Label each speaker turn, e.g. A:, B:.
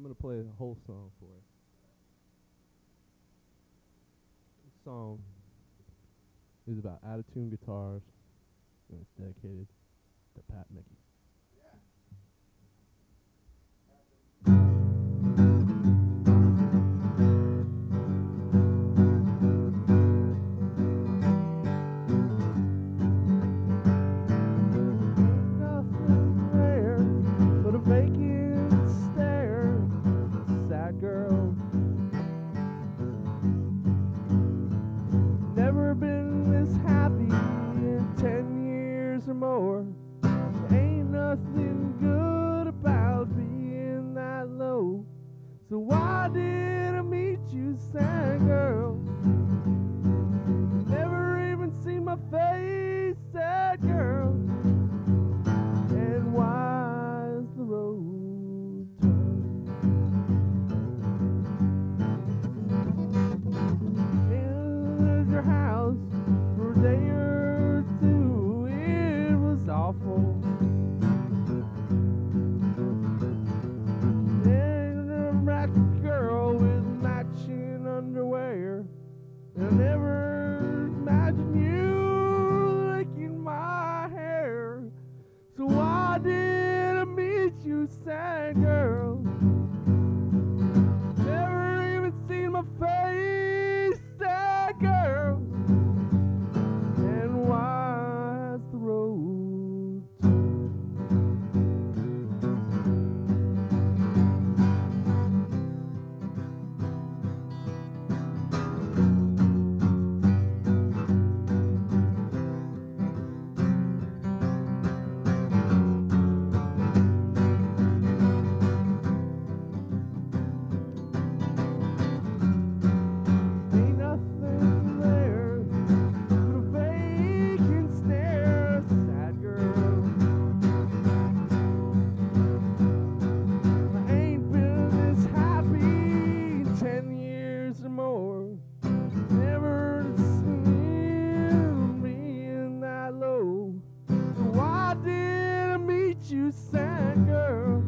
A: I'm gonna play the whole song for you. This song is about out-of-tune guitars, and it's dedicated to Pat Mickey. Nothing there but a vacant stare, sad girl. Never been this happy in 10 years or more. Ain't nothing good about being that low. So why did I meet you, sad girl? Never even seen my face, sad girl. And why is the road turned? In your house for a day or two, it was awful. And a ratchet girl with matching underwear. I never imagined you licking my hair. So why did I meet you, sad girl? Never even seen my face, sad girl. And why is the road turned? Ain't nothing there but a vacant stare, sad girl. I ain't been this happy in 10 years or more. Never seen being that low. So why did I meet you, sad girl?